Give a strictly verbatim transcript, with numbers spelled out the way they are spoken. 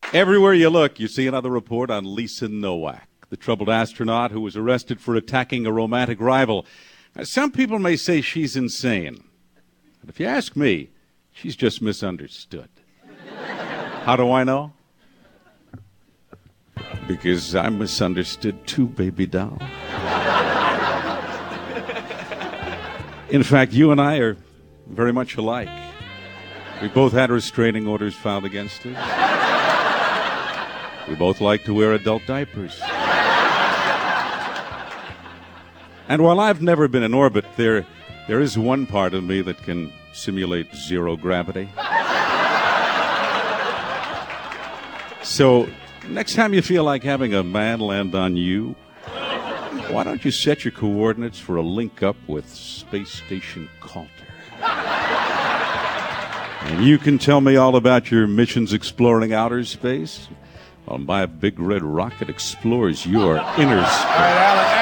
Everywhere you look, you see another report on Lisa Nowak, the troubled astronaut who was arrested for attacking a romantic rival. Now, some people may say she's insane. But if you ask me, she's just misunderstood. How do I know? Because I'm misunderstood too, baby doll. In fact, you and I are very much alike. We both had restraining orders filed against us. We both like to wear adult diapers. And while I've never been in orbit, there, there is one part of me that can simulate zero gravity. So, next time you feel like having a man land on you, why don't you set your coordinates for a link-up with Space Station Calder? And you can tell me all about your missions exploring outer space, while my big red rocket explores your inner space.